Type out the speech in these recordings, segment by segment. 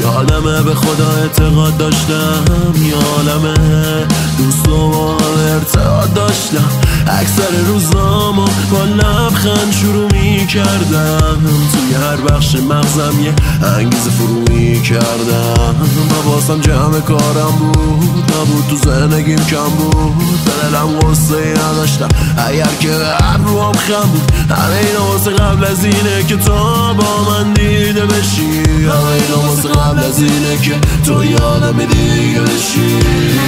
یادمه به خدا اعتقاد داشتم، یادمه دوست و با هم ارتباط داشتم. اکثر روزامو با لبخند شروع میکردم، توی هر بخش مغزم یه انگیزه فرو میکردم. حواسم جمع کارم بود، نبود تو زندگیم کم بود. به دلم غصه نداشتم اگر که ابروام خم بود. همه اینا واسه قبل از اینه که تو با من دیده بشی، همه اینا واسه قبل از اینه که تو یادم دیگه بشی.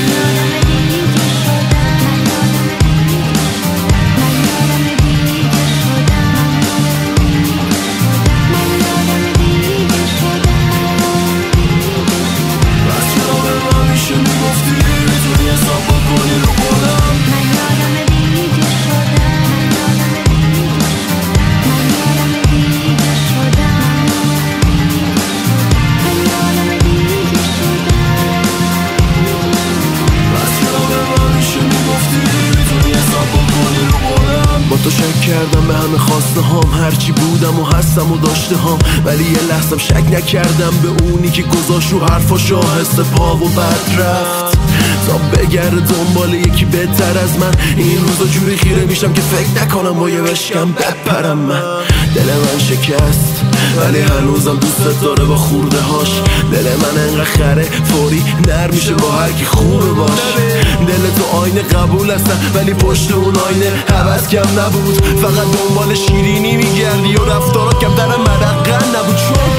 تو شک کردم به همه خواسته هام، هرچی بودم و هستم و داشته هام، ولی یه لحظم شک نکردم به اونی که گذاشت رو حرفاش آهسته پا و بد رفت تا بگرده دنبال یکی بهتر از من. این روزا جوری خیره میشم که فکر نکنم با یه بشکم بپرم. من دل من شکست ولی هنوزم دوست داره با خورده هاش. دل من انقدر خره فوری نر میشه با هر کی خوبه باش. دل تو آینه قبول هستن ولی پشت اون آینه عوض کم نبود. فقط دنبال شیرینی میگردی و رفتارا کم در مدقن نبود. چون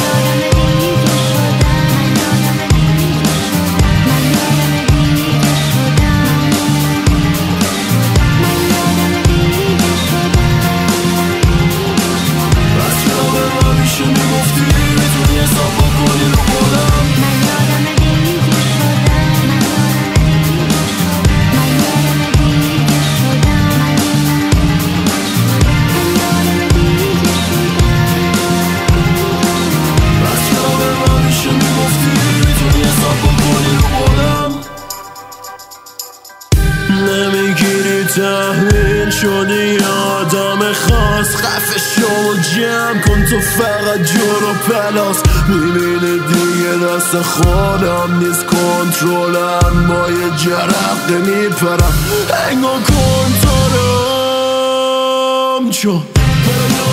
تحویل شدی آدم خاص، خفه شو و جمع کن تو فقط جور و پلاس. میبینی دیگه دست خودم نیست کنترلم، با یه جرقه میپرم انگار کنترلم. چون